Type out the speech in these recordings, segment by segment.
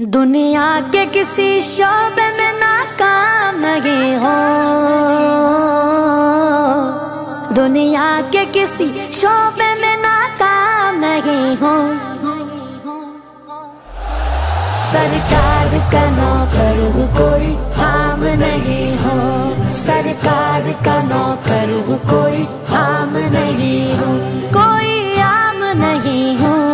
دنیا کے کسی شعبے میں ناکام نہیں ہو، دنیا کے کسی شعبے میں ناکام نہیں ہو، سرکار کا نوکر کوئی عام نہیں ہو، سرکار کا نوکر کوئی عام نہیں ہو، کوئی عام نہیں ہو،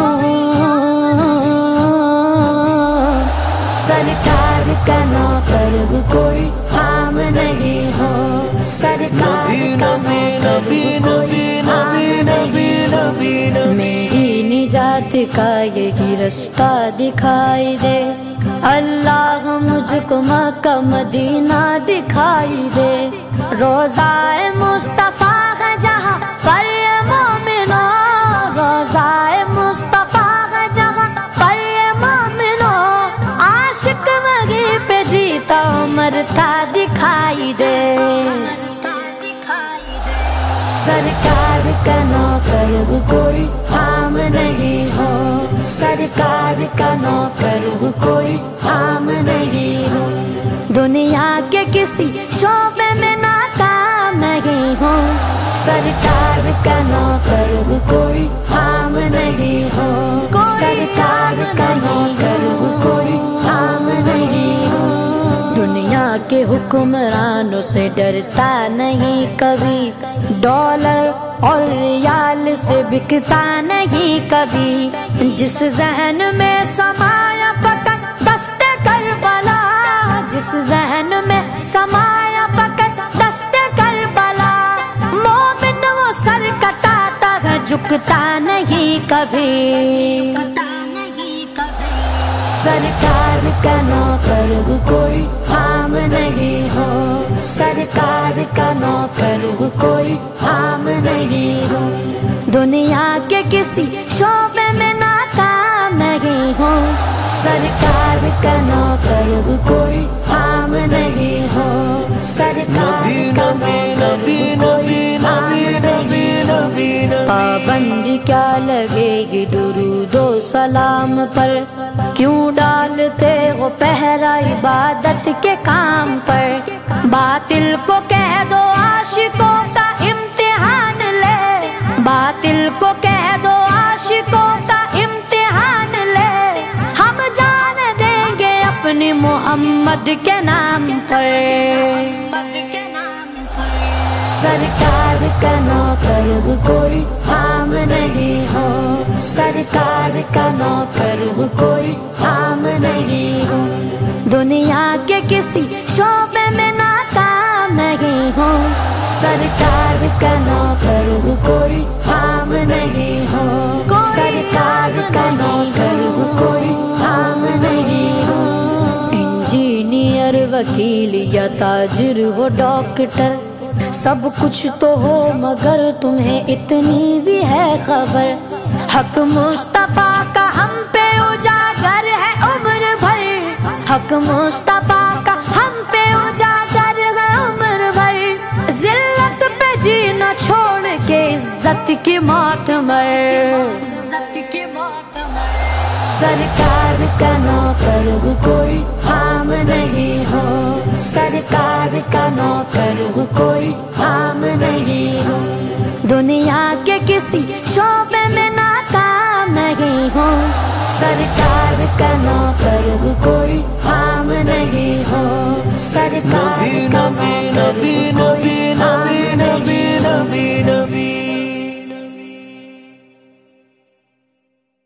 سرکار کا نوکر کوئی عام نہیں ہو، سرکار کا نوکر کوئی عام نہیں ہو، میری نجات کا یہی رستہ دکھائی دے، اللہ مجھ کو مکہ مدینہ دکھائی دے، روضہ مصطفیٰ ہے جہاں پر یہ مومنوں، روضہ مصطفیٰ ہے جہاں پر یہ مومنوں، عاشق وہیں پہ جیتا مرتا دکھائی دے، سرکار کا نوکر کوئی عام نہیں ہو، سرکار کا نوکر کوئی عام نہیں ہو، دنیا کے کسی شعبے میں ناکام نہیں ہو، سرکار کا نوکر کوئی عام نہیں ہو، سرکار کا نوکر کوئی عام نہیں ہو، دنیا کے حکمرانوں سے ڈرتا نہیں کبھی، ڈالر اور ریال سے بکتا نہیں کبھی، جس ذہن میں سمایا فقط دست کربلا، جس ذہن میں سمایا فقط دست کربلا، مومن وہ سر کٹاتا ہے جھکتا نہیں کبھی، سرکار کا نوکر کوئی عام نہیں ہو، سرکار کا نوکر کوئی عام نہیں ہو، دنیا کے کسی شعبے میں ناکام نہیں ہو، سرکار کا نوکر کوئی عام نہیں ہو، سرکار کا نوکر کوئی عام نہیں ہو، پابندی کیا لگے گی درود و سلام پر، کیوں ڈالتے ہو پہرا عبادت کے کام پر، باطل کو کہہ دو عاشقوں کا امتحان لے، باطل کو کہہ دو عاشقوں کا امتحان لے، ہم جان دیں گے اپنے محمد کے نام پر، سرکار کا نوکر کوئی عام نہیں ہو، سرکار کا نوکر کوئی عام نہیں ہو، دنیا کے کسی شعبے میں ناکام نہیں ہو، سرکار کا نوکر کوئی عام نہیں ہو، سرکار کا نوکر کوئی عام نہیں ہو، انجینئر وکیل یا تاجر ہو ڈاکٹر، سب کچھ تو ہو مگر تمہیں اتنی بھی ہے خبر، حق مصطفیٰ کا ہم پہ اجاگر ہے عمر بھر، حق مصطفیٰ کا ہم پہ اجاگر ہے عمر بھر، ذلت پہ جینا چھوڑ کے عزت کی موت مر، سرکار کا نوکر کوئی عام نہیں ہو، سرکار کا نوکر کوئی عام نہیں ہو، دنیا کے کسی شعبے میں ناکام نہیں ہو، سرکار کا نوکر کوئی عام نہیں ہو، سرکار کا نوکر